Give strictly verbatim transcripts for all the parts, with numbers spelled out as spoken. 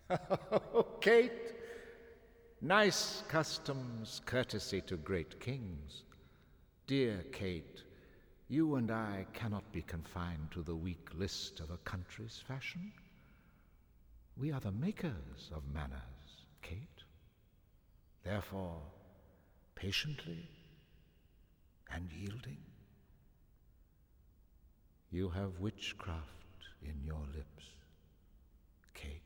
Oh, Kate, nice customs, courtesy to great kings. Dear Kate, you and I cannot be confined to the weak list of a country's fashion. We are the makers of manners, Kate. Therefore, patiently and yielding. You have witchcraft in your lips, Kate.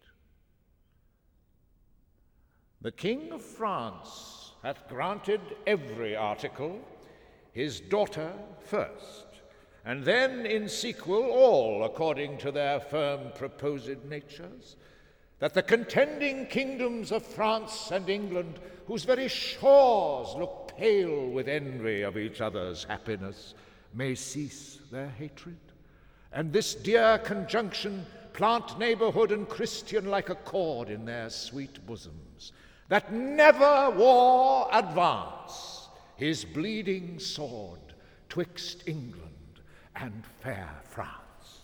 The King of France hath granted every article, his daughter first, and then in sequel all according to their firm proposed natures, that the contending kingdoms of France and England, whose very shores look pale with envy of each other's happiness, may cease their hatred, and this dear conjunction plant neighborhood and Christian-like accord in their sweet bosoms, that never war advance his bleeding sword twixt England and fair France.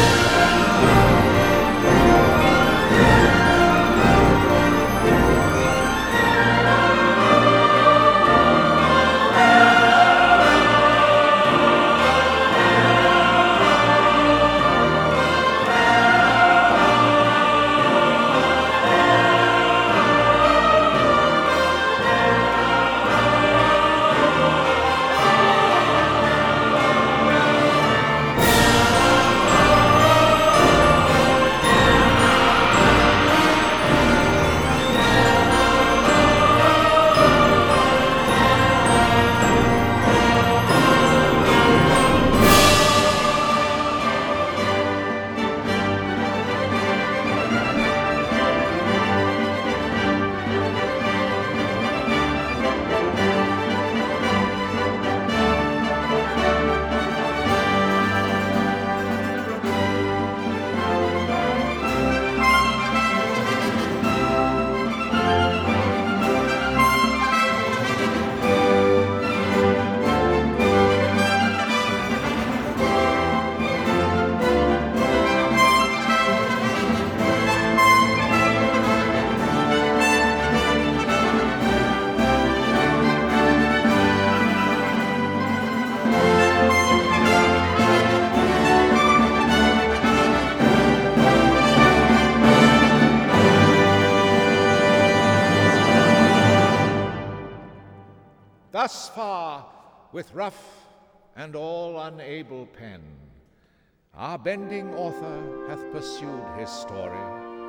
Thus far, with rough and all unable pen, our bending author hath pursued his story.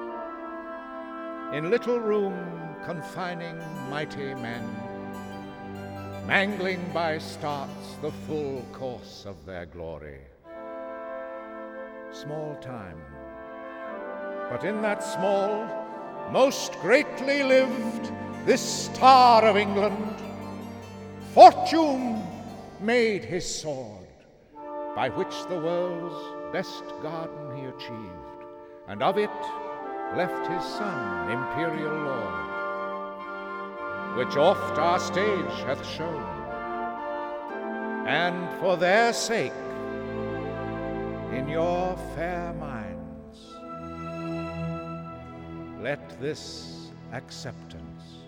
In little room confining mighty men, mangling by starts the full course of their glory. Small time, but in that small, most greatly lived this star of England. Fortune made his sword, by which the world's best garden he achieved, and of it left his son, imperial lord, which oft our stage hath shown. And for their sake, in your fair minds, let this acceptance